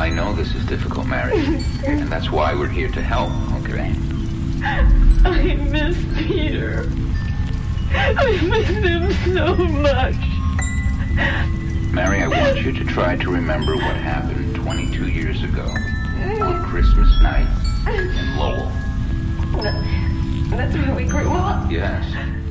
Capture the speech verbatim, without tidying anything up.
I know this is difficult, Mary, and that's why we're here to help, okay? I miss Peter. I miss him so much. Mary, I want you to try to remember what happened twenty-two years ago on Christmas night in Lowell. That's where we grew up. Yes.